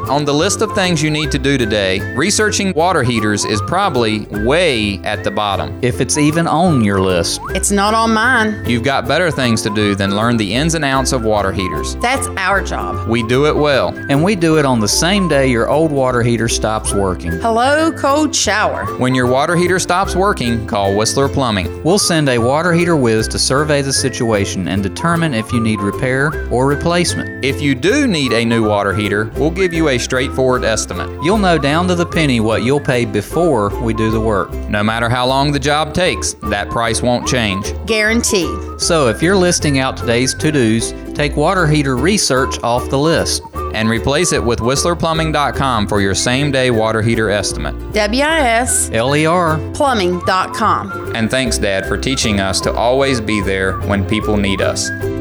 On the list of things you need to do today, researching water heaters is probably way at the bottom. If it's even on your list. It's not on mine. You've got better things to do than learn the ins and outs of water heaters. That's our job. We do it well. And we do it on the same day your old water heater stops working. Hello, cold shower. When your water heater stops working, call Whistler Plumbing. We'll send a water heater whiz to survey the situation and determine if you need repair or replacement. If you do need a new water heater, we'll give you a straightforward estimate. You'll know down to the penny what you'll pay before we do the work. No matter how long the job takes, that price won't change. Guaranteed. So if you're listing out today's to-dos, take water heater research off the list. And replace it with WhistlerPlumbing.com for your same-day water heater estimate. WISLER plumbing.com. And thanks, Dad, for teaching us to always be there when people need us.